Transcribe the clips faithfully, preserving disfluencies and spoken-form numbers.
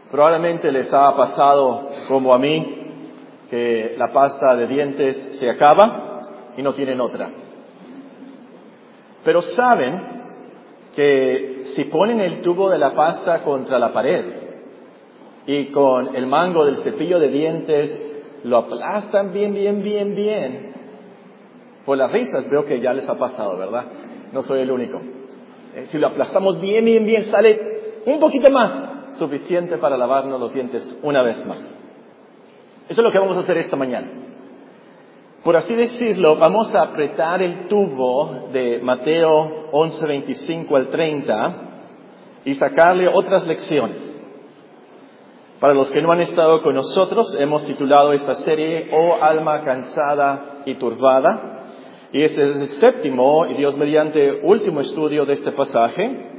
Probablemente les ha pasado como a mí, que la pasta de dientes se acaba y no tienen otra. Pero saben que si ponen el tubo de la pasta contra la pared y con el mango del cepillo de dientes lo aplastan bien, bien, bien, bien, por las risas veo que ya les ha pasado, ¿verdad? No soy el único. Eh, si lo aplastamos bien, bien, bien, sale un poquito más, suficiente para lavarnos los dientes una vez más. Eso es lo que vamos a hacer esta mañana. Por así decirlo, vamos a apretar el tubo de Mateo once, veinticinco al treinta y sacarle otras lecciones. Para los que no han estado con nosotros, hemos titulado esta serie "Oh alma cansada y turbada", y este es el séptimo y Dios mediante último estudio de este pasaje.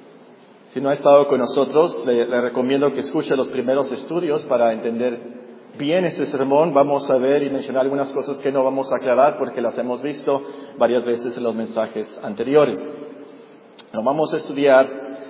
Si no ha estado con nosotros, le, le recomiendo que escuche los primeros estudios para entender bien este sermón. Vamos a ver y mencionar algunas cosas que no vamos a aclarar porque las hemos visto varias veces en los mensajes anteriores. Pero vamos a estudiar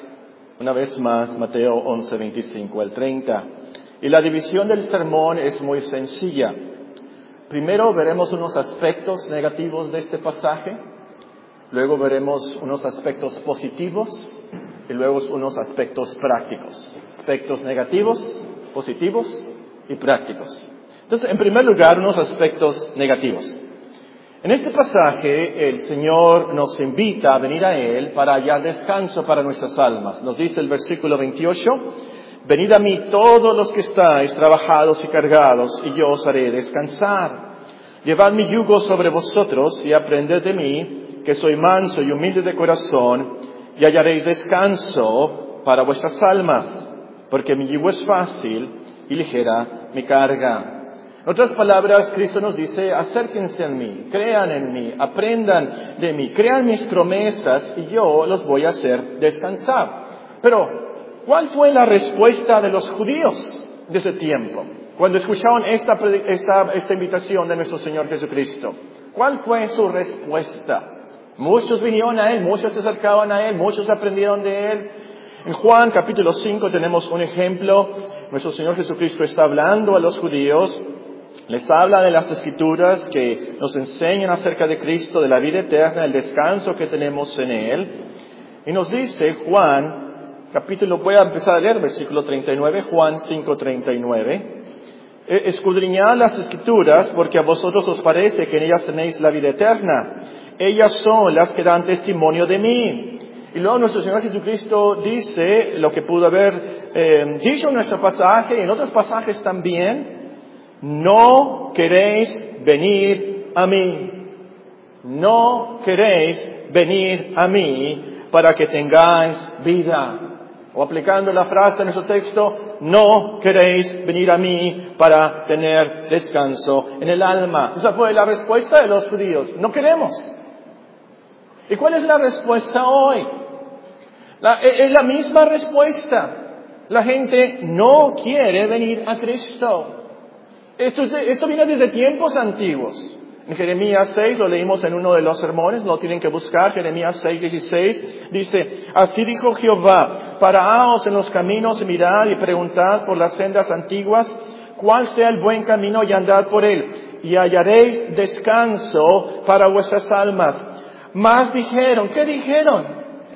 una vez más Mateo once, veinticinco al treinta. Y la división del sermón es muy sencilla. Primero veremos unos aspectos negativos de este pasaje, luego veremos unos aspectos positivos y luego unos aspectos prácticos. Aspectos negativos, positivos y prácticos. Entonces, en primer lugar, unos aspectos negativos. En este pasaje, el Señor nos invita a venir a Él para hallar descanso para nuestras almas. Nos dice el versículo veintiocho, venid a mí todos los que estáis trabajados y cargados, y yo os haré descansar. Llevad mi yugo sobre vosotros y aprended de mí, que soy manso y humilde de corazón, y hallaréis descanso para vuestras almas, porque mi yugo es fácil y ligera mi carga. En otras palabras, Cristo nos dice, acérquense a mí, crean en mí, aprendan de mí, crean mis promesas y yo los voy a hacer descansar. Pero, ¿cuál fue la respuesta de los judíos de ese tiempo? Cuando escucharon esta, esta, esta invitación de nuestro Señor Jesucristo, ¿cuál fue su respuesta? Muchos vinieron a Él, muchos se acercaban a Él, muchos aprendieron de Él. En Juan capítulo cinco tenemos un ejemplo. Nuestro Señor Jesucristo está hablando a los judíos, les habla de las Escrituras que nos enseñan acerca de Cristo, de la vida eterna, el descanso que tenemos en Él. Y nos dice Juan, capítulo, voy a empezar a leer versículo treinta y nueve, Juan cinco, treinta y nueve. Escudriñad las Escrituras, porque a vosotros os parece que en ellas tenéis la vida eterna. Ellas son las que dan testimonio de mí. Y luego nuestro Señor Jesucristo dice lo que pudo haber eh, dicho en nuestro pasaje y en otros pasajes también. No queréis venir a mí. No queréis venir a mí para que tengáis vida. O aplicando la frase de nuestro texto, no queréis venir a mí para tener descanso en el alma. Esa fue la respuesta de los judíos. No queremos. ¿Y cuál es la respuesta hoy? La, es la misma respuesta. La gente no quiere venir a Cristo. Esto, esto viene desde tiempos antiguos. En Jeremías seis, lo leímos en uno de los sermones, lo tienen que buscar, Jeremías seis, dieciséis, dice, así dijo Jehová, paraos en los caminos y mirad y preguntad por las sendas antiguas, cuál sea el buen camino y andad por él, y hallaréis descanso para vuestras almas. Mas dijeron, ¿qué dijeron?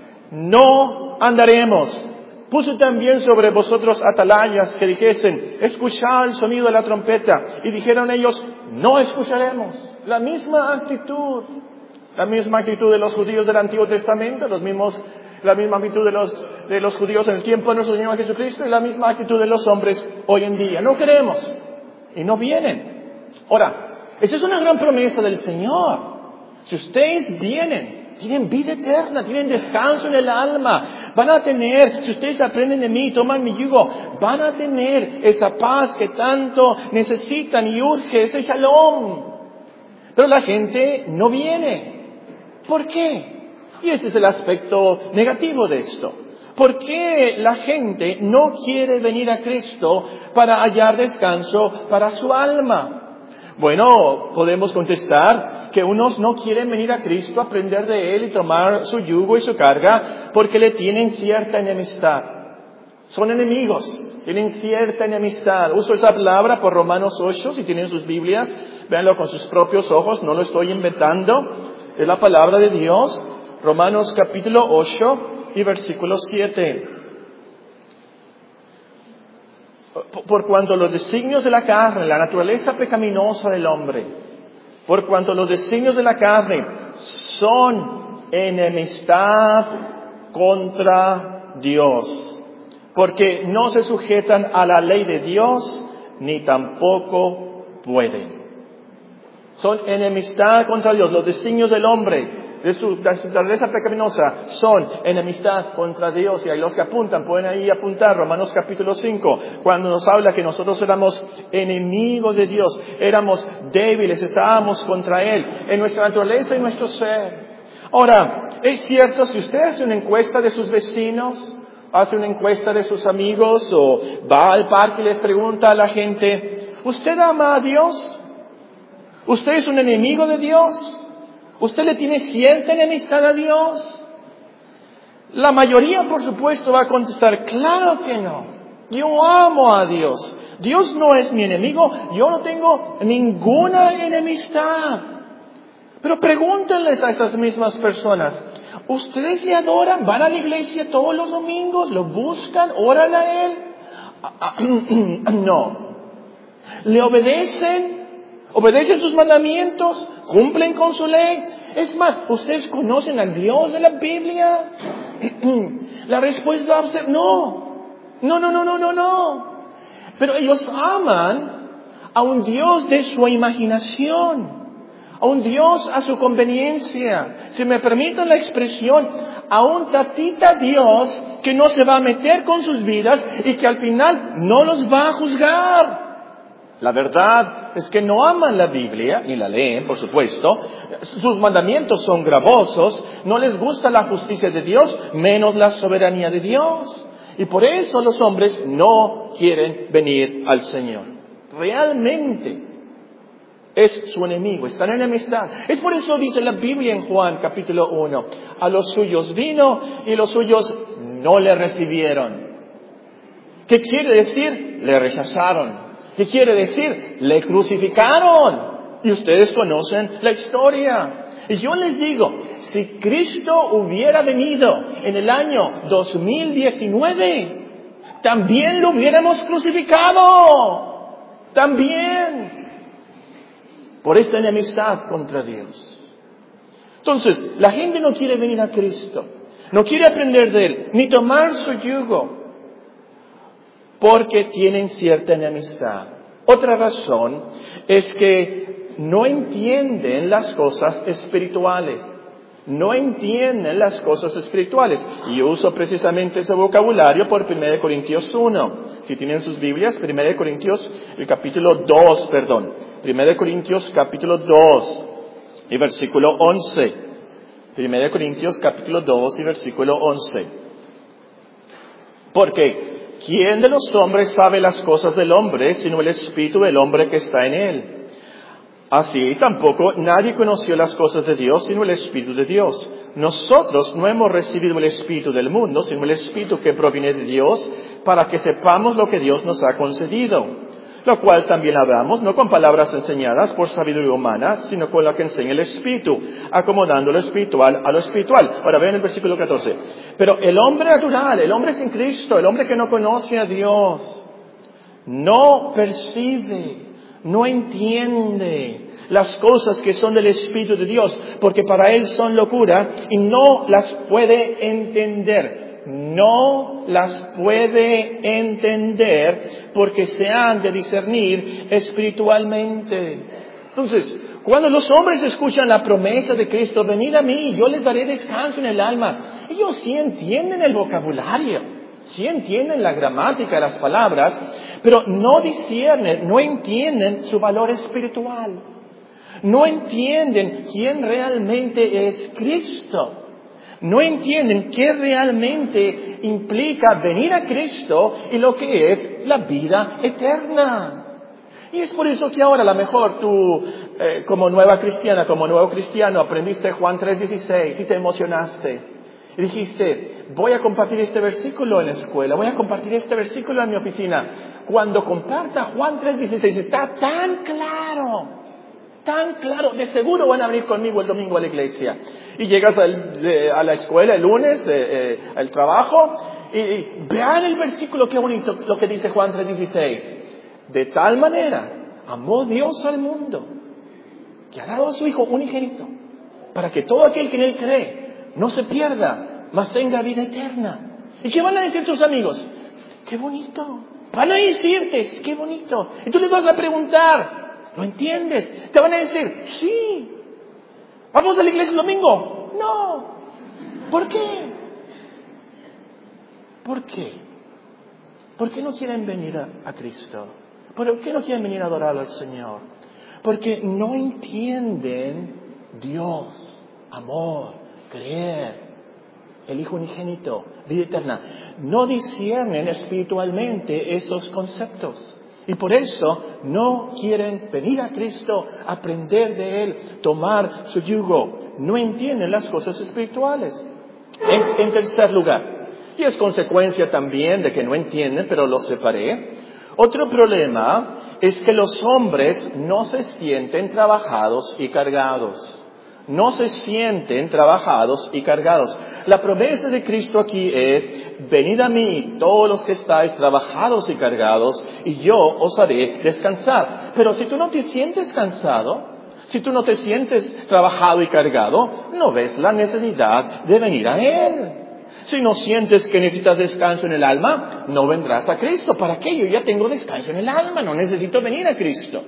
No andaremos. Puse también sobre vosotros atalayas que dijesen, escuchad el sonido de la trompeta. Y dijeron ellos, no escucharemos. La misma actitud, la misma actitud de los judíos del Antiguo Testamento, los mismos, la misma actitud de los, de los judíos en el tiempo de nuestro Señor Jesucristo y la misma actitud de los hombres hoy en día. No queremos. Y no vienen. Ahora, esta es una gran promesa del Señor. Si ustedes vienen, tienen vida eterna, tienen descanso en el alma, van a tener, si ustedes aprenden de mí, toman mi yugo, van a tener esa paz que tanto necesitan y urge, ese shalom. Pero la gente no viene. ¿Por qué? Y ese es el aspecto negativo de esto. ¿Por qué la gente no quiere venir a Cristo para hallar descanso para su alma? Bueno, podemos contestar que unos no quieren venir a Cristo, aprender de Él y tomar su yugo y su carga porque le tienen cierta enemistad. Son enemigos, tienen cierta enemistad. Uso esa palabra por Romanos ocho, si tienen sus Biblias, véanlo con sus propios ojos, no lo estoy inventando. Es la palabra de Dios, Romanos capítulo ocho y versículo siete. Por cuanto los designios de la carne, la naturaleza pecaminosa del hombre, por cuanto los designios de la carne son enemistad contra Dios, porque no se sujetan a la ley de Dios, ni tampoco pueden. Son enemistad contra Dios. Los designios del hombre, de su, de su naturaleza pecaminosa, son enemistad contra Dios. Y ahí los que apuntan, pueden ahí apuntar Romanos capítulo cinco, cuando nos habla que nosotros éramos enemigos de Dios, éramos débiles, estábamos contra Él, en nuestra naturaleza y nuestro ser. Ahora, es cierto, si usted hace una encuesta de sus vecinos, hace una encuesta de sus amigos, o va al parque y les pregunta a la gente, ¿usted ama a Dios? ¿Usted es un enemigo de Dios? ¿Usted le tiene cierta enemistad a Dios? La mayoría, por supuesto, va a contestar, claro que no. Yo amo a Dios. Dios no es mi enemigo. Yo no tengo ninguna enemistad. Pero pregúntenles a esas mismas personas, ¿ustedes le adoran? ¿Van a la iglesia todos los domingos? ¿Lo buscan? ¿Oran a Él? No. ¿Le obedecen? ¿Obedecen sus mandamientos? ¿Cumplen con su ley? Es más, ¿ustedes conocen al Dios de la Biblia? La respuesta va a ser no. No, no, no, no, no, no. Pero ellos aman a un Dios de su imaginación, a un Dios a su conveniencia. Si me permiten la expresión, a un tatita Dios que no se va a meter con sus vidas y que al final no los va a juzgar. La verdad es que no aman la Biblia, ni la leen, por supuesto. Sus mandamientos son gravosos, no les gusta la justicia de Dios, menos la soberanía de Dios. Y por eso los hombres no quieren venir al Señor. Realmente es su enemigo, están en enemistad. Es por eso dice la Biblia en Juan capítulo uno, a los suyos vino y los suyos no le recibieron. ¿Qué quiere decir? Le rechazaron. ¿Qué quiere decir? Le crucificaron. Y ustedes conocen la historia. Y yo les digo, si Cristo hubiera venido en el año dos mil diecinueve, también lo hubiéramos crucificado. También. Por esta enemistad contra Dios. Entonces, la gente no quiere venir a Cristo. No quiere aprender de Él, ni tomar su yugo. Porque tienen cierta enemistad. Otra razón es que no entienden las cosas espirituales. No entienden las cosas espirituales. Y yo uso precisamente ese vocabulario por primera de Corintios uno. Si tienen sus Biblias, primera de Corintios, el capítulo dos, perdón. primera de Corintios, capítulo dos, y versículo once. primera de Corintios, capítulo dos, y versículo once. Porque ¿quién de los hombres sabe las cosas del hombre, sino el espíritu del hombre que está en él? Así tampoco nadie conoció las cosas de Dios, sino el espíritu de Dios. Nosotros no hemos recibido el espíritu del mundo, sino el espíritu que proviene de Dios, para que sepamos lo que Dios nos ha concedido. Lo cual también hablamos, no con palabras enseñadas por sabiduría humana, sino con la que enseña el Espíritu, acomodando lo espiritual a lo espiritual. Ahora vean el versículo catorce. Pero el hombre natural, el hombre sin Cristo, el hombre que no conoce a Dios, no percibe, no entiende las cosas que son del Espíritu de Dios, porque para él son locura y no las puede entender. No las puede entender porque se han de discernir espiritualmente. Entonces, cuando los hombres escuchan la promesa de Cristo, venid a mí, yo les daré descanso en el alma, ellos sí entienden el vocabulario, sí entienden la gramática de las palabras, pero no disciernen, no entienden su valor espiritual. No entienden quién realmente es Cristo. No entienden qué realmente implica venir a Cristo y lo que es la vida eterna. Y es por eso que ahora a lo mejor tú, eh, como nueva cristiana, como nuevo cristiano, aprendiste Juan tres dieciséis y te emocionaste. y dijiste, voy a compartir este versículo en la escuela, voy a compartir este versículo en mi oficina. Cuando comparta Juan tres dieciséis, está tan claro, tan claro, de seguro van a venir conmigo el domingo a la iglesia. Y llegas al, de, a la escuela el lunes, eh, eh, al trabajo, y, y vean el versículo, qué bonito lo que dice Juan tres dieciséis. De tal manera amó Dios al mundo, que ha dado a su Hijo unigénito, para que todo aquel que en Él cree no se pierda, mas tenga vida eterna. ¿Y qué van a decir tus amigos? ¡Qué bonito! Van a decirte, ¡qué bonito! Y tú les vas a preguntar, ¿lo entiendes? Te van a decir, sí. ¿Vamos a la iglesia el domingo? No. ¿Por qué? ¿Por qué? ¿Por qué no quieren venir a, a Cristo? ¿Por qué no quieren venir a adorar al Señor? Porque no entienden Dios, amor, creer, el Hijo unigénito, vida eterna. No disciernen espiritualmente esos conceptos. Y por eso no quieren venir a Cristo, aprender de Él, tomar su yugo. No entienden las cosas espirituales. En, en tercer lugar, y es consecuencia también de que no entienden, pero lo separé. Otro problema es que los hombres no se sienten trabajados y cargados. No se sienten trabajados y cargados. La promesa de Cristo aquí es, venid a mí todos los que estáis trabajados y cargados, y yo os haré descansar. Pero si tú no te sientes cansado, si tú no te sientes trabajado y cargado, no ves la necesidad de venir a Él. Si no sientes que necesitas descanso en el alma, no vendrás a Cristo. ¿Para qué? Yo ya tengo descanso en el alma, no necesito venir a Cristo.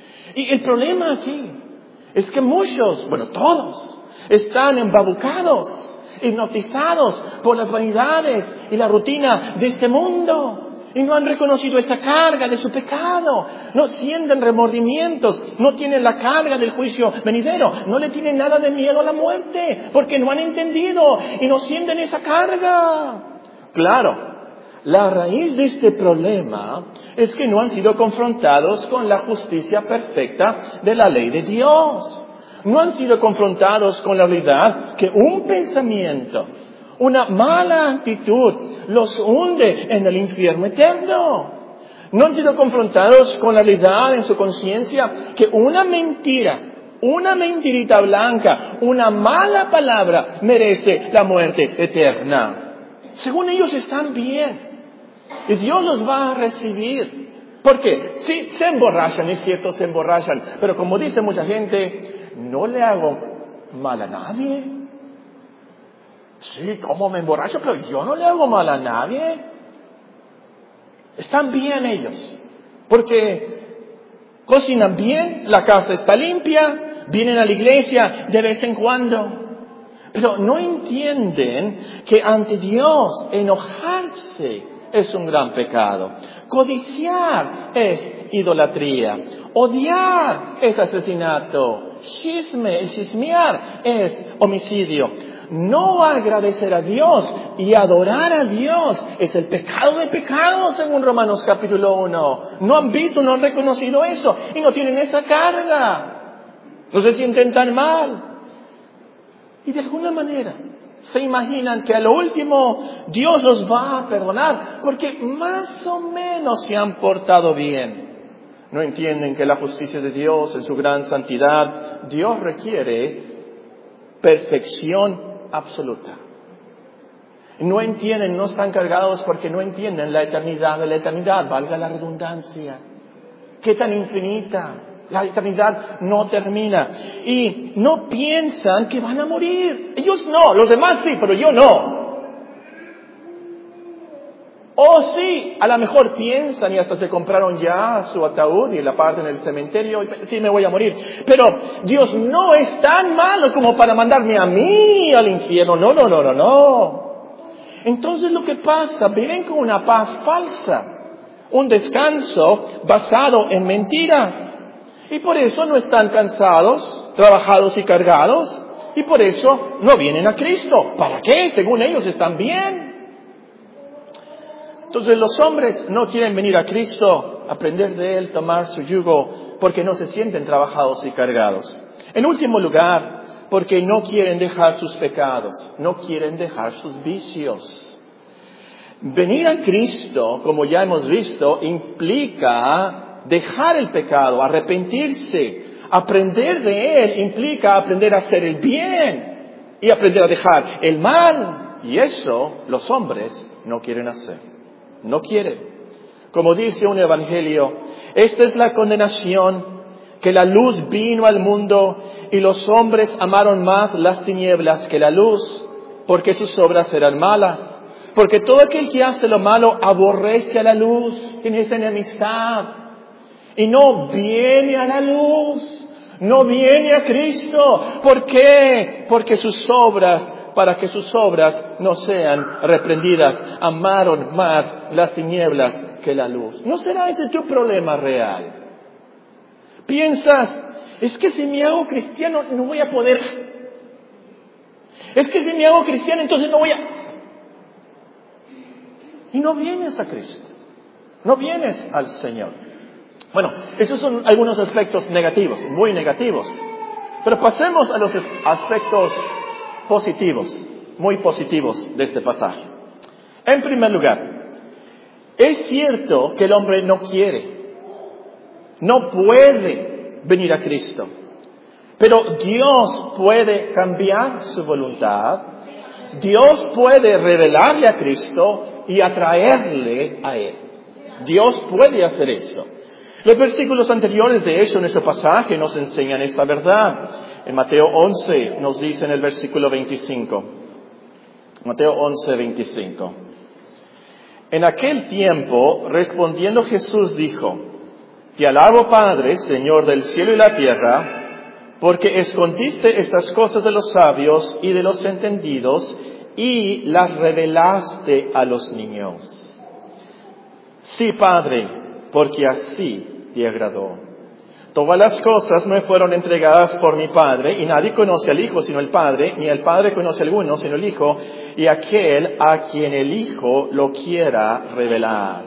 Y el problema aquí es que muchos, bueno, todos, están embabucados, hipnotizados por las vanidades y la rutina de este mundo. Y no han reconocido esa carga de su pecado. No sienten remordimientos. No tienen la carga del juicio venidero. No le tienen nada de miedo a la muerte. Porque no han entendido y no sienten esa carga. Claro, la raíz de este problema es que no han sido confrontados con la justicia perfecta de la ley de Dios. No han sido confrontados con la realidad que un pensamiento, una mala actitud, los hunde en el infierno eterno. No han sido confrontados con la realidad en su conciencia que una mentira, una mentirita blanca, una mala palabra merece la muerte eterna. Según ellos están bien. Y Dios los va a recibir. Porque sí, se emborrachan, es cierto, se emborrachan. Pero como dice mucha gente, no le hago mal a nadie. Sí, ¿cómo me emborracho? Pero yo no le hago mal a nadie. Están bien ellos. Porque cocinan bien, la casa está limpia, vienen a la iglesia de vez en cuando. Pero no entienden que ante Dios enojarse es un gran pecado. Codiciar es idolatría. Odiar es asesinato. Chisme, el chismear es homicidio. No agradecer a Dios y adorar a Dios es el pecado de pecados, según Romanos capítulo uno. No han visto, no han reconocido eso y no tienen esa carga. No se sienten tan mal. Y de alguna manera se imaginan que a lo último Dios los va a perdonar porque más o menos se han portado bien. No entienden que la justicia de Dios, en su gran santidad, Dios requiere perfección absoluta. No entienden, no están cargados porque no entienden la eternidad de la eternidad, valga la redundancia. Qué tan infinita. La eternidad no termina. Y no piensan que van a morir. Ellos no, los demás sí, pero yo no. O sí, a lo mejor piensan y hasta se compraron ya su ataúd y la parte en el cementerio. Sí, me voy a morir. Pero Dios no es tan malo como para mandarme a mí al infierno. No, no, no, no, no. Entonces lo que pasa, viven con una paz falsa. Un descanso basado en mentiras. Y por eso no están cansados, trabajados y cargados. Y por eso no vienen a Cristo. ¿Para qué? Según ellos están bien. Entonces los hombres no quieren venir a Cristo, aprender de Él, tomar su yugo, porque no se sienten trabajados y cargados. En último lugar, porque no quieren dejar sus pecados, no quieren dejar sus vicios. Venir a Cristo, como ya hemos visto, implica dejar el pecado, arrepentirse. Aprender de Él implica aprender a hacer el bien y aprender a dejar el mal. Y eso los hombres no quieren hacer. No quieren. Como dice un evangelio, esta es la condenación, que la luz vino al mundo y los hombres amaron más las tinieblas que la luz, porque sus obras eran malas. Porque todo aquel que hace lo malo aborrece a la luz, tiene esa enemistad y no viene a la luz, no viene a Cristo. ¿Por qué? Porque sus obras, para que sus obras no sean reprendidas, amaron más las tinieblas que la luz. ¿No será ese tu problema real? Piensas, es que si me hago cristiano no voy a poder. Es que si me hago cristiano entonces no voy a... Y no vienes a Cristo, no vienes al Señor. Bueno, esos son algunos aspectos negativos, muy negativos. Pero pasemos a los aspectos positivos, muy positivos de este pasaje. En primer lugar, es cierto que el hombre no quiere, no puede venir a Cristo. Pero Dios puede cambiar su voluntad. Dios puede revelarle a Cristo y atraerle a Él. Dios puede hacer eso. Los versículos anteriores de hecho en este pasaje nos enseñan esta verdad. En Mateo once nos dice en el versículo veinticinco. Mateo once, veinticinco. En aquel tiempo, respondiendo Jesús dijo: Te alabo, Padre, Señor del cielo y la tierra, porque escondiste estas cosas de los sabios y de los entendidos y las revelaste a los niños. Sí, Padre, porque así te agradó. Todas las cosas me fueron entregadas por mi Padre, y nadie conoce al Hijo sino el Padre, ni el Padre conoce a alguno sino el Hijo, y aquel a quien el Hijo lo quiera revelar.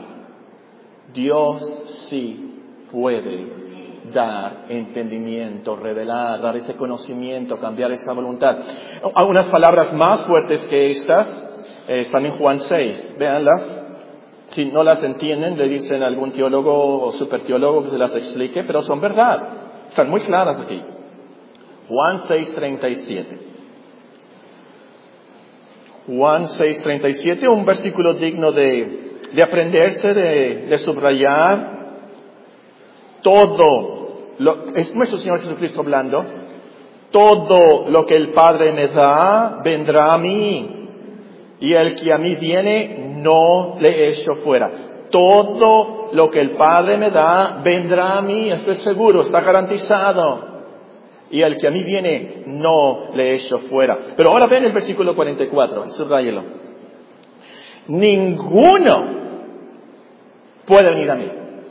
Dios sí puede dar entendimiento, revelar, dar ese conocimiento, cambiar esa voluntad. Algunas palabras más fuertes que estas eh, están en Juan seis, véanlas. Si no las entienden, le dicen a algún teólogo o superteólogo que se las explique, pero son verdad. Están muy claras aquí. Juan seis, treinta y siete. Juan seis, treinta y siete, un versículo digno de, de aprenderse, de, de subrayar. Todo, lo, es nuestro Señor Jesucristo hablando, todo lo que el Padre me da, vendrá a mí. Y el que a mí viene, no le echo fuera. Todo lo que el Padre me da, vendrá a mí, estoy seguro, está garantizado. Y el que a mí viene, no le echo fuera. Pero ahora ven el versículo cuarenta y cuatro, subráyelo. Ninguno puede venir a mí.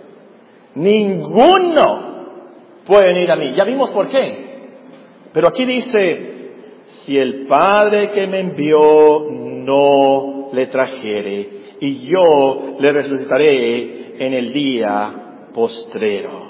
Ninguno puede venir a mí. Ya vimos por qué. Pero aquí dice, si el Padre que me envió no le trajere, y yo le resucitaré en el día postrero.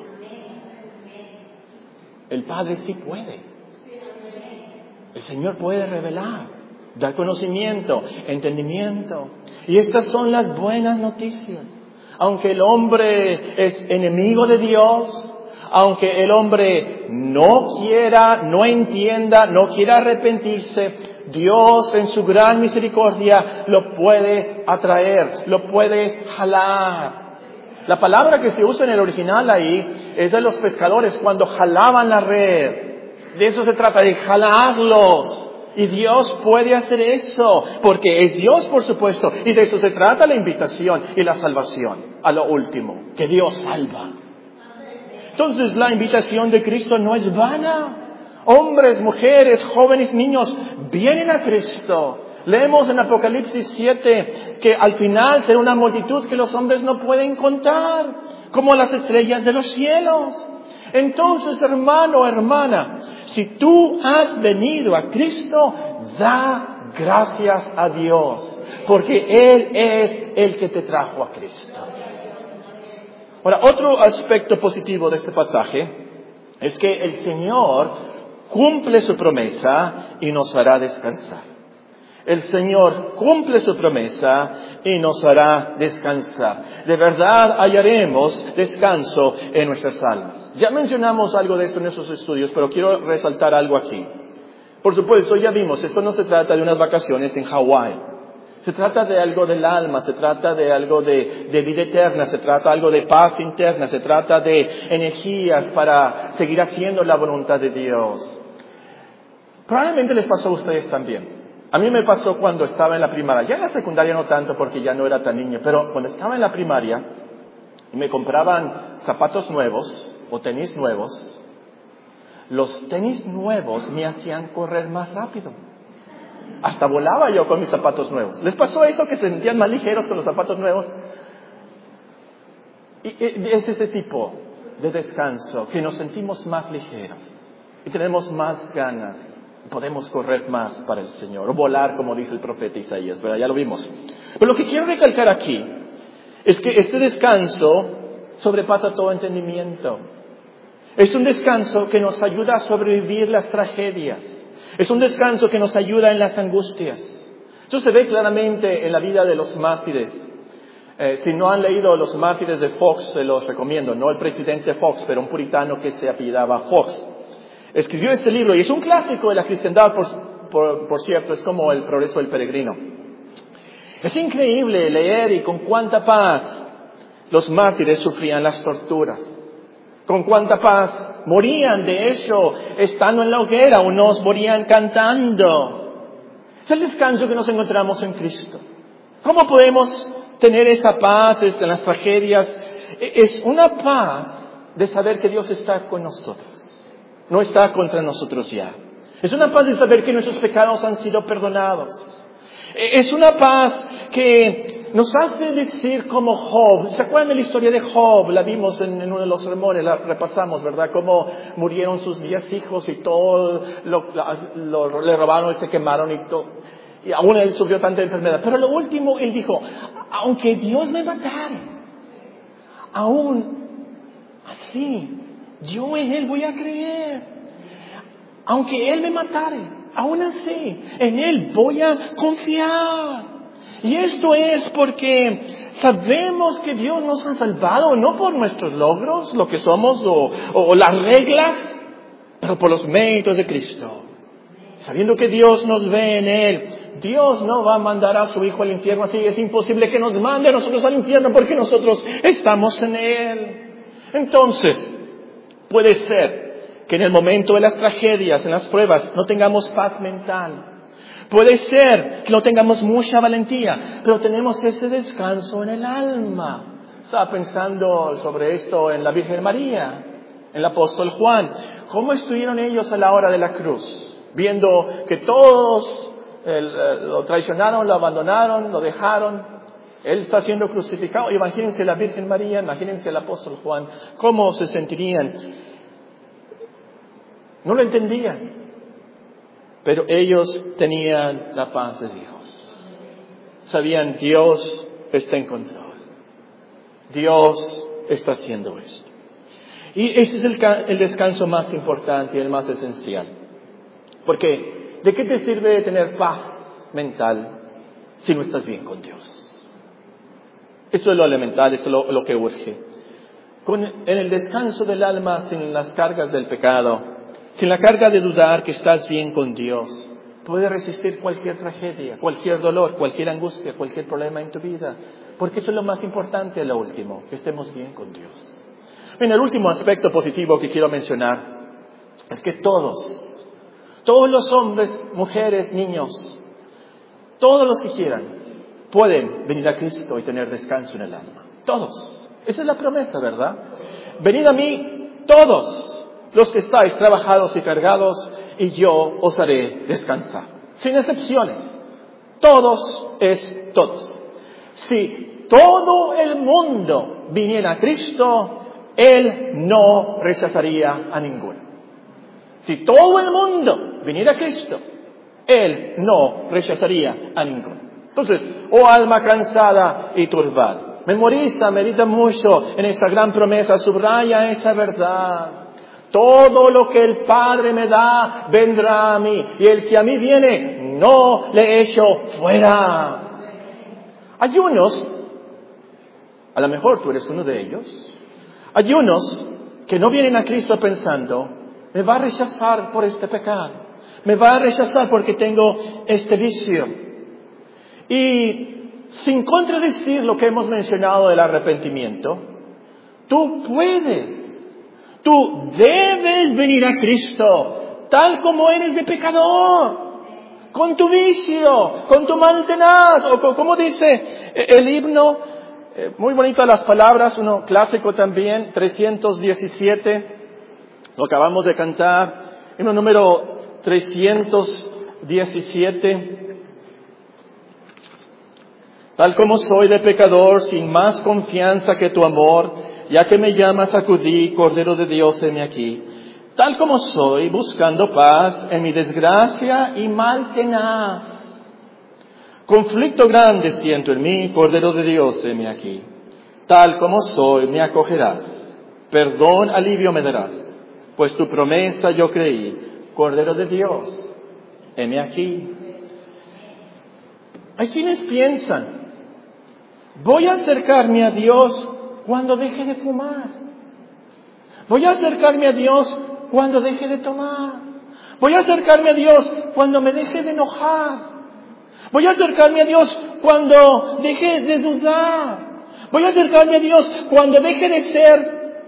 El Padre sí puede. El Señor puede revelar, dar conocimiento, entendimiento. Y estas son las buenas noticias. Aunque el hombre es enemigo de Dios, aunque el hombre no quiera, no entienda, no quiera arrepentirse, Dios en su gran misericordia lo puede atraer, lo puede jalar. La palabra que se usa en el original ahí es de los pescadores cuando jalaban la red. De eso se trata, de jalarlos. Y Dios puede hacer eso, porque es Dios, por supuesto, y de eso se trata la invitación y la salvación, a lo último, que Dios salva. Entonces la invitación de Cristo no es vana. Hombres, mujeres, jóvenes, niños, vienen a Cristo. Leemos en Apocalipsis siete que al final será una multitud que los hombres no pueden contar, como las estrellas de los cielos. Entonces, hermano, hermana, si tú has venido a Cristo, da gracias a Dios, porque Él es el que te trajo a Cristo. Ahora, otro aspecto positivo de este pasaje es que el Señor cumple su promesa y nos hará descansar. El Señor cumple su promesa y nos hará descansar. De verdad hallaremos descanso en nuestras almas. Ya mencionamos algo de esto en nuestros estudios, pero quiero resaltar algo aquí. Por supuesto, ya vimos, esto no se trata de unas vacaciones en Hawái. Se trata de algo del alma, se trata de algo de, de vida eterna, se trata de algo de paz interna, se trata de energías para seguir haciendo la voluntad de Dios. Probablemente les pasó a ustedes también. A mí me pasó cuando estaba en la primaria. Ya en la secundaria no tanto porque ya no era tan niño, pero cuando estaba en la primaria y me compraban zapatos nuevos o tenis nuevos, los tenis nuevos me hacían correr más rápido. Hasta volaba yo con mis zapatos nuevos. ¿Les pasó eso, que se sentían más ligeros con los zapatos nuevos? Y es ese tipo de descanso, que nos sentimos más ligeros y tenemos más ganas. Podemos correr más para el Señor, o volar, como dice el profeta Isaías, ¿verdad? Ya lo vimos. Pero lo que quiero recalcar aquí es que este descanso sobrepasa todo entendimiento. Es un descanso que nos ayuda a sobrevivir las tragedias. Es un descanso que nos ayuda en las angustias. Eso se ve claramente en la vida de los mártires. Eh, si no han leído Los mártires de Fox, se los recomiendo. No el presidente Fox, pero un puritano que se apellidaba Fox. Escribió este libro y es un clásico de la cristiandad, por, por, por cierto, es como El progreso del peregrino. Es increíble leer y con cuánta paz los mártires sufrían las torturas. Con cuánta paz morían, de hecho, estando en la hoguera, unos morían cantando. Es el descanso que nos encontramos en Cristo. ¿Cómo podemos tener esa paz en las tragedias? Es una paz de saber que Dios está con nosotros. No está contra nosotros ya. Es una paz de saber que nuestros pecados han sido perdonados. Es una paz que nos hace decir como Job. ¿Se acuerdan de la historia de Job? La vimos en, en uno de los sermones, la repasamos, ¿verdad? Cómo murieron sus diez hijos y todo, lo, lo, le robaron y se quemaron y todo. Y aún él sufrió tanta enfermedad. Pero lo último, él dijo, aunque Dios me matara, aún así, yo en Él voy a creer. Aunque Él me matare, aún así, en Él voy a confiar. Y esto es porque sabemos que Dios nos ha salvado, no por nuestros logros, lo que somos, o, o las reglas, pero por los méritos de Cristo. Sabiendo que Dios nos ve en Él, Dios no va a mandar a su Hijo al infierno así. Es imposible que nos mande a nosotros al infierno porque nosotros estamos en Él. Entonces, puede ser que en el momento de las tragedias, en las pruebas, no tengamos paz mental. Puede ser que no tengamos mucha valentía, pero tenemos ese descanso en el alma. Estaba pensando sobre esto en la Virgen María, en el apóstol Juan. ¿Cómo estuvieron ellos a la hora de la cruz? Viendo que todos el, lo traicionaron, lo abandonaron, lo dejaron. Él está siendo crucificado. Imagínense la Virgen María, imagínense el apóstol Juan. ¿Cómo se sentirían? No lo entendían. Pero ellos tenían la paz de Dios. Sabían, Dios está en control. Dios está haciendo esto. Y ese es el, el descanso más importante y el más esencial. Porque, ¿de qué te sirve tener paz mental si no estás bien con Dios? Esto es lo elemental, esto es lo, lo que urge. Con, en el descanso del alma, sin las cargas del pecado, sin la carga de dudar que estás bien con Dios, puedes resistir cualquier tragedia, cualquier dolor, cualquier angustia, cualquier problema en tu vida. Porque eso es lo más importante, lo último, que estemos bien con Dios. Bien, el último aspecto positivo que quiero mencionar es que todos, todos los hombres, mujeres, niños, todos los que quieran, pueden venir a Cristo y tener descanso en el alma. Todos. Esa es la promesa, ¿verdad? Venid a mí, todos los que estáis trabajados y cargados, y yo os haré descansar. Sin excepciones. Todos es todos. Si todo el mundo viniera a Cristo, Él no rechazaría a ninguno. Si todo el mundo viniera a Cristo, Él no rechazaría a ninguno. Entonces, oh alma cansada y turbada, memoriza, medita mucho en esta gran promesa, subraya esa verdad. Todo lo que el Padre me da, vendrá a mí. Y el que a mí viene, no le echo fuera. Hay unos, a lo mejor tú eres uno de ellos, hay unos que no vienen a Cristo pensando, me va a rechazar por este pecado, me va a rechazar porque tengo este vicio. Y sin contradecir lo que hemos mencionado del arrepentimiento, tú puedes, tú debes venir a Cristo tal como eres de pecador, con tu vicio, con tu mal tenaz, o como dice el himno, muy bonitas las palabras, uno clásico también, trescientos diecisiete, lo acabamos de cantar, himno número trescientos diecisiete. Tal como soy de pecador, sin más confianza que tu amor, ya que me llamas acudí, Cordero de Dios, heme aquí. Tal como soy, buscando paz en mi desgracia y mal tenaz. Conflicto grande siento en mí, Cordero de Dios, heme aquí. Tal como soy, me acogerás. Perdón, alivio me darás. Pues tu promesa yo creí, Cordero de Dios, heme aquí. Hay quienes piensan, voy a acercarme a Dios cuando deje de fumar. Voy a acercarme a Dios cuando deje de tomar. Voy a acercarme a Dios cuando me deje de enojar. Voy a acercarme a Dios cuando deje de dudar. Voy a acercarme a Dios cuando deje de ser.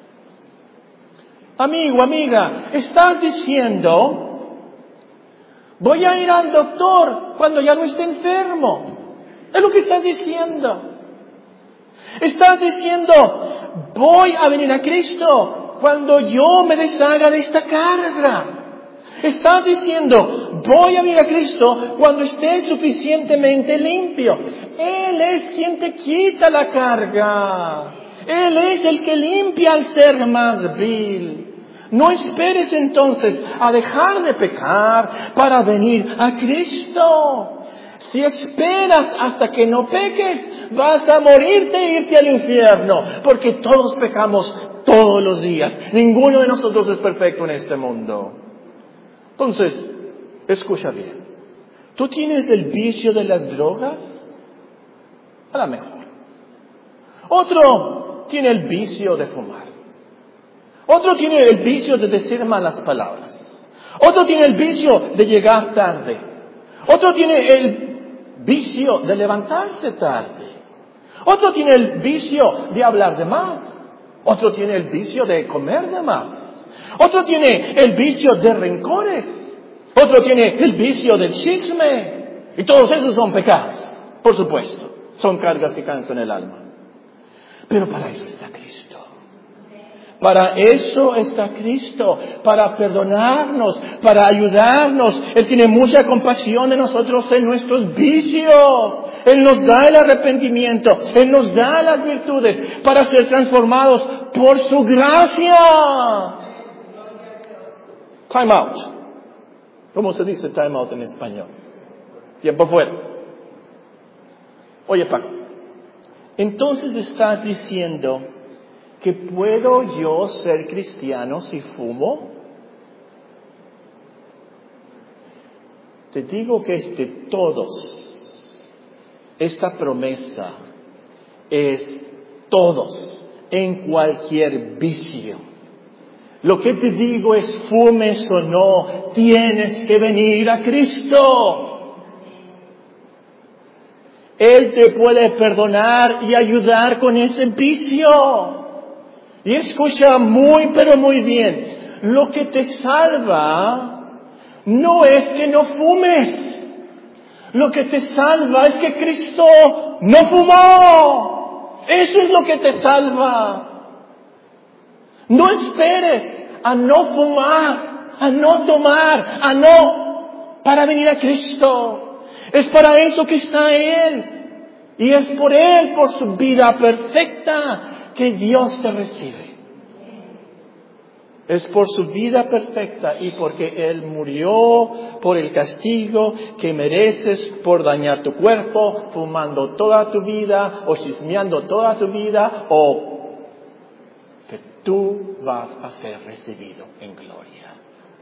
Amigo, amiga, estás diciendo, voy a ir al doctor cuando ya no esté enfermo. Es lo que estás diciendo. Estás diciendo, voy a venir a Cristo cuando yo me deshaga de esta carga. Estás diciendo, voy a venir a Cristo cuando esté suficientemente limpio. Él es quien te quita la carga. Él es el que limpia al ser más vil. No esperes entonces a dejar de pecar para venir a Cristo. Si esperas hasta que no peques, vas a morirte e irte al infierno. Porque todos pecamos todos los días. Ninguno de nosotros es perfecto en este mundo. Entonces, escucha bien. ¿Tú tienes el vicio de las drogas? A lo mejor. Otro tiene el vicio de fumar. Otro tiene el vicio de decir malas palabras. Otro tiene el vicio de llegar tarde. Otro tiene el vicio de levantarse tarde. Otro tiene el vicio de hablar de más. Otro tiene el vicio de comer de más. Otro tiene el vicio de rencores. Otro tiene el vicio del chisme. Y todos esos son pecados, por supuesto. Son cargas que cansan el alma. Pero para eso está Cristo. Para eso está Cristo, para perdonarnos, para ayudarnos. Él tiene mucha compasión de nosotros en nuestros vicios. Él nos da el arrepentimiento, Él nos da las virtudes para ser transformados por su gracia. Time out. ¿Cómo se dice time out en español? Tiempo fuera. Oye, Paco, entonces estás diciendo que puedo yo ser cristiano si fumo. Te digo que es de todos. Esta promesa es todos, en cualquier vicio. Lo que te digo es, fumes o no, tienes que venir a Cristo. Él te puede perdonar y ayudar con ese vicio. Y escucha muy, pero muy bien. Lo que te salva no es que no fumes. Lo que te salva es que Cristo no fumó. Eso es lo que te salva. No esperes a no fumar, a no tomar, a no, para venir a Cristo. Es para eso que está Él. Y es por Él, por su vida perfecta, que Dios te recibe. Es por su vida perfecta y porque Él murió por el castigo que mereces por dañar tu cuerpo, fumando toda tu vida, o chismeando toda tu vida, o tú vas a ser recibido en gloria.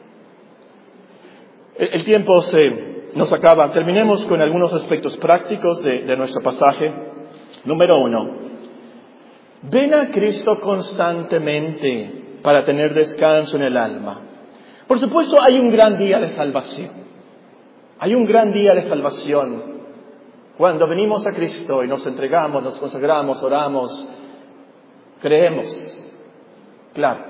El, el tiempo se nos acaba. Terminemos con algunos aspectos prácticos de, de nuestro pasaje. Número uno, ven a Cristo constantemente para tener descanso en el alma. Por supuesto, hay un gran día de salvación. Hay un gran día de salvación cuando venimos a Cristo y nos entregamos, nos consagramos, oramos, creemos. Claro.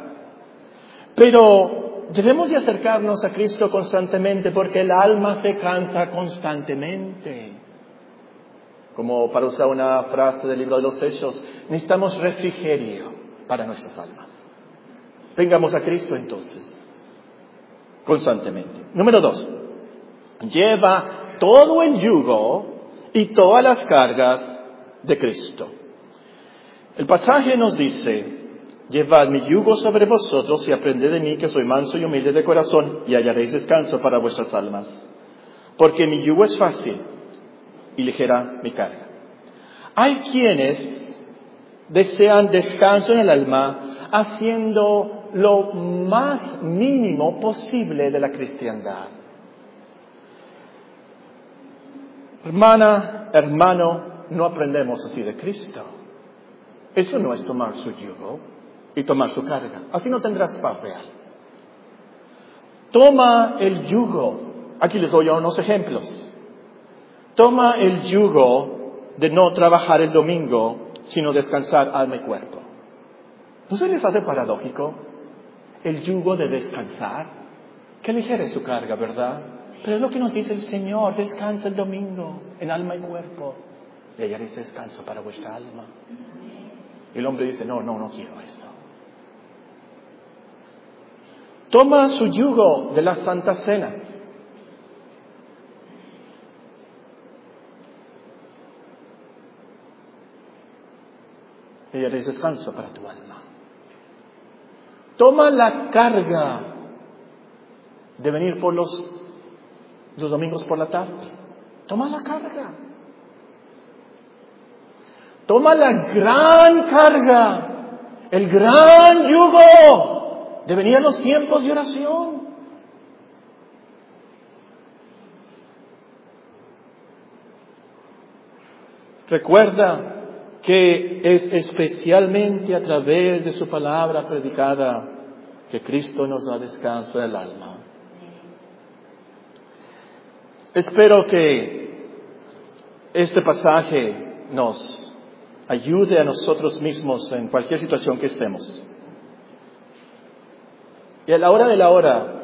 Pero debemos de acercarnos a Cristo constantemente porque el alma se cansa constantemente. Como para usar una frase del libro de los Hechos, necesitamos refrigerio para nuestras almas. Vengamos a Cristo entonces, constantemente. Número dos, lleva todo el yugo y todas las cargas de Cristo. El pasaje nos dice, llevad mi yugo sobre vosotros y aprended de mí que soy manso y humilde de corazón y hallaréis descanso para vuestras almas. Porque mi yugo es fácil y ligera mi carga. Hay quienes desean descanso en el alma haciendo lo más mínimo posible de la cristiandad. Hermana, hermano, no aprendemos así de Cristo. Eso no es tomar su yugo y tomar su carga. Así no tendrás paz real. Toma el yugo. Aquí les doy unos ejemplos. Toma el yugo de no trabajar el domingo, sino descansar alma y cuerpo. ¿No se les hace paradójico? El yugo de descansar. Qué ligera es su carga, ¿verdad? Pero es lo que nos dice el Señor. Descansa el domingo en alma y cuerpo. Y hallaréis descanso para vuestra alma. Y el hombre dice, no, no, no quiero eso. Toma su yugo de la Santa Cena. Y hallaréis descanso para tu alma. Toma la carga de venir por los, los domingos por la tarde. Toma la carga. Toma la gran carga, el gran yugo de venir a los tiempos de oración. Recuerda que es especialmente a través de su palabra predicada que Cristo nos da descanso del alma. Espero que este pasaje nos ayude a nosotros mismos en cualquier situación que estemos. Y a la hora de la hora,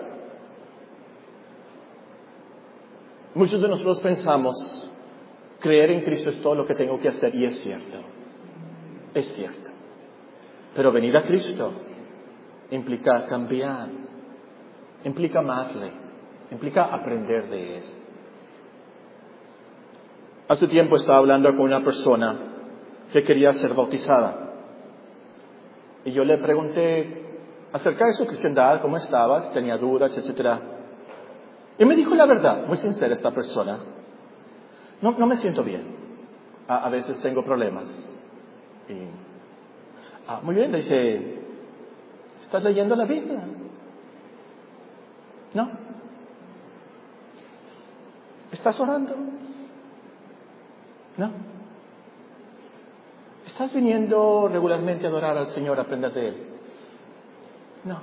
muchos de nosotros pensamos, creer en Cristo es todo lo que tengo que hacer, y es cierto, es cierto. Pero venir a Cristo implica cambiar, implica amarle, implica aprender de Él. Hace tiempo estaba hablando con una persona que quería ser bautizada. Y yo le pregunté acerca de su cristiandad, cómo estaba, si tenía dudas, etcétera. Y me dijo la verdad, muy sincera esta persona. No, no me siento bien. A, a veces tengo problemas. Y, ah, muy bien, le dije, ¿estás leyendo la Biblia? No. ¿Estás orando? No. ¿Estás viniendo regularmente a adorar al Señor, a aprender de Él? No.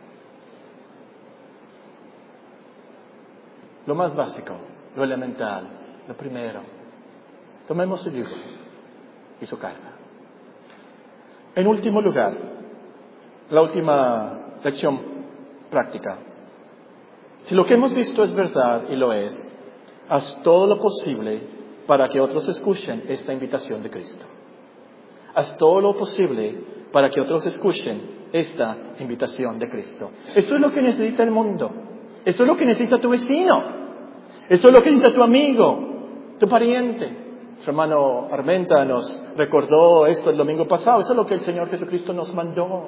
Lo más básico, lo elemental, lo primero. Tomemos su yugo y su carga. En último lugar, la última lección práctica. Si lo que hemos visto es verdad, y lo es, haz todo lo posible para que otros escuchen esta invitación de Cristo. Haz todo lo posible para que otros escuchen esta invitación de Cristo. Esto es lo que necesita el mundo. Esto es lo que necesita tu vecino. Esto es lo que necesita tu amigo, tu pariente. Su hermano Armenta nos recordó esto el domingo pasado. Eso es lo que el Señor Jesucristo nos mandó.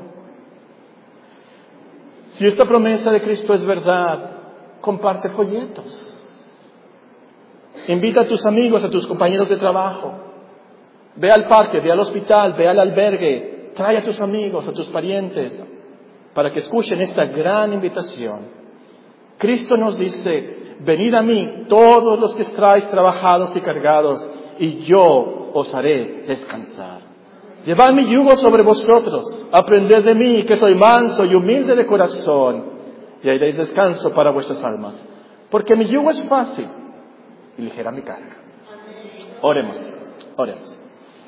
Si esta promesa de Cristo es verdad, comparte folletos. Invita a tus amigos, a tus compañeros de trabajo. Ve al parque, ve al hospital, ve al albergue. trae a tus amigos, a tus parientes, para que escuchen esta gran invitación. Cristo nos dice, venid a mí todos los que estáis trabajados y cargados, y yo os haré descansar. Llevad mi yugo sobre vosotros, aprended de mí, que soy manso y humilde de corazón, y haréis descanso para vuestras almas. Porque mi yugo es fácil y ligera mi carga. Oremos, oremos.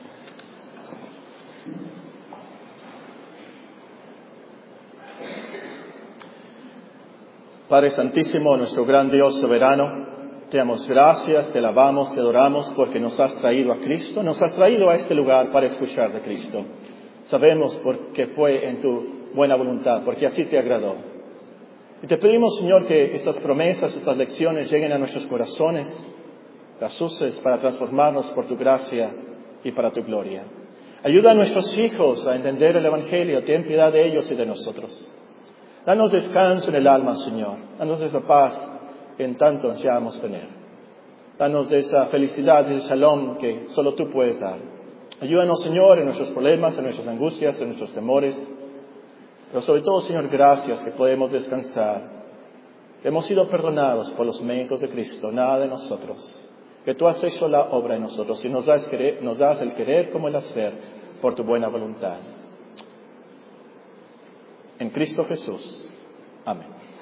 Padre Santísimo, nuestro gran Dios soberano, te damos gracias, te alabamos, te adoramos porque nos has traído a Cristo, nos has traído a este lugar para escuchar de Cristo. Sabemos porque fue en tu buena voluntad, porque así te agradó. Y te pedimos, Señor, que estas promesas, estas lecciones lleguen a nuestros corazones, las uses para transformarnos por tu gracia y para tu gloria. Ayuda a nuestros hijos a entender el Evangelio, ten piedad de ellos y de nosotros. Danos descanso en el alma, Señor. Danos esa paz que en tanto ansiamos tener. Danos de esa felicidad, de ese shalom que solo tú puedes dar. Ayúdanos, Señor, en nuestros problemas, en nuestras angustias, en nuestros temores. Pero sobre todo, Señor, gracias que podemos descansar. Hemos sido perdonados por los méritos de Cristo, nada de nosotros. Que tú has hecho la obra en nosotros y nos das, querer, nos das el querer como el hacer por tu buena voluntad. En Cristo Jesús. Amén.